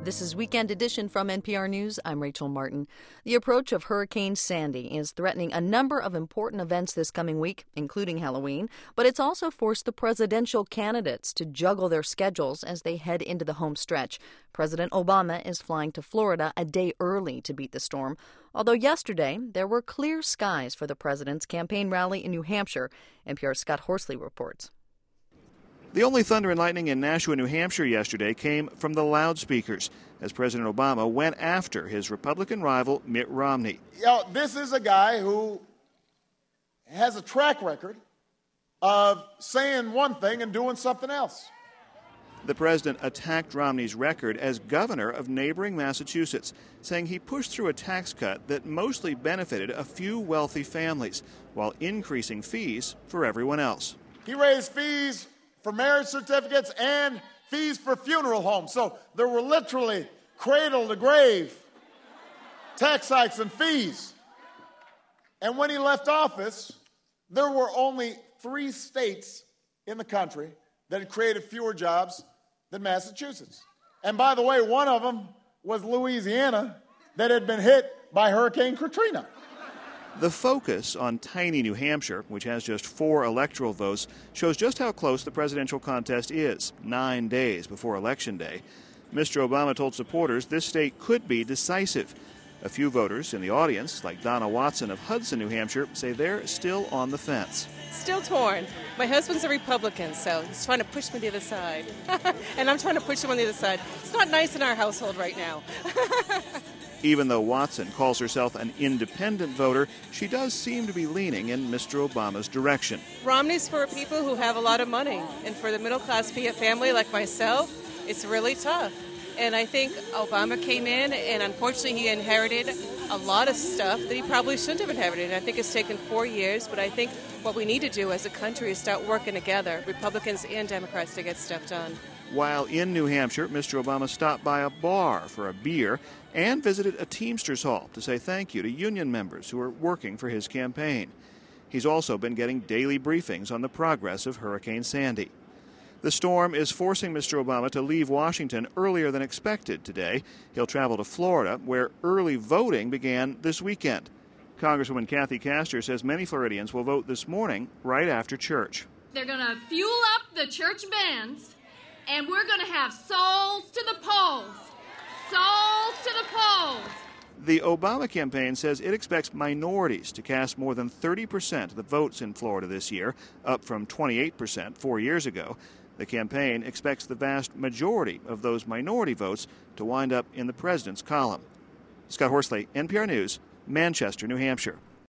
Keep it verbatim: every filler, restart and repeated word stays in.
This is Weekend Edition from N P R News. I'm Rachel Martin. The approach of Hurricane Sandy is threatening a number of important events this coming week, including Halloween, but it's also forced the presidential candidates to juggle their schedules as they head into the home stretch. President Obama is flying to Florida a day early to beat the storm, although yesterday there were clear skies for the president's campaign rally in New Hampshire. N P R's Scott Horsley reports. The only thunder and lightning in Nashua, New Hampshire yesterday came from the loudspeakers as President Obama went after his Republican rival, Mitt Romney. You know, this is a guy who has a track record of saying one thing and doing something else. The president attacked Romney's record as governor of neighboring Massachusetts, saying he pushed through a tax cut that mostly benefited a few wealthy families while increasing fees for everyone else. He raised fees for marriage certificates and fees for funeral homes. So there were literally cradle to grave tax hikes and fees. And when he left office, there were only three states in the country that had created fewer jobs than Massachusetts. And by the way, one of them was Louisiana, that had been hit by Hurricane Katrina. The focus on tiny New Hampshire, which has just four electoral votes, shows just how close the presidential contest is, nine days before Election Day. Mister Obama told supporters this state could be decisive. A few voters in the audience, like Donna Watson of Hudson, New Hampshire, say they're still on the fence. Still torn. My husband's a Republican, so he's trying to push me to the other side. And I'm trying to push him on the other side. It's not nice in our household right now. Even though Watson calls herself an independent voter, she does seem to be leaning in Mister Obama's direction. Romney's for people who have a lot of money, and for the middle-class family like myself, it's really tough. And I think Obama came in, and unfortunately he inherited a lot of stuff that he probably shouldn't have inherited. And I think it's taken four years, but I think what we need to do as a country is start working together, Republicans and Democrats, to get stuff done. While in New Hampshire, Mister Obama stopped by a bar for a beer and visited a Teamsters Hall to say thank you to union members who are working for his campaign. He's also been getting daily briefings on the progress of Hurricane Sandy. The storm is forcing Mister Obama to leave Washington earlier than expected today. He'll travel to Florida, where early voting began this weekend. Congresswoman Kathy Castor says many Floridians will vote this morning right after church. They're going to fuel up the church bands, and we're going to have souls to the polls. Souls to the polls. The Obama campaign says it expects minorities to cast more than thirty percent of the votes in Florida this year, up from twenty-eight percent four years ago. The campaign expects the vast majority of those minority votes to wind up in the president's column. Scott Horsley, N P R News, Manchester, New Hampshire.